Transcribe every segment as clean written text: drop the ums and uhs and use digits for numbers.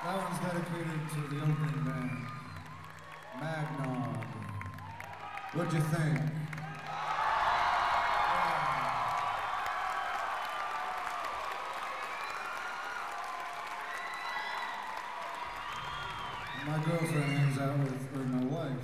That one's dedicated to the opening band, Magnog. What'd you think? My girlfriend hangs out with, or my wife.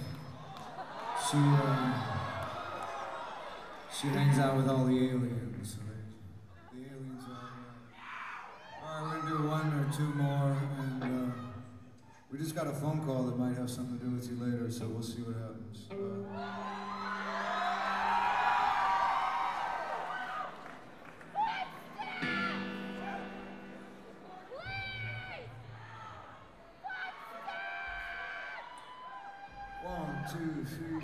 She hangs out with all the aliens. So the aliens are. All right, we're gonna do one or two more, and we just got a phone call that might have something to do with you later, so we'll see what happens. One, two, three.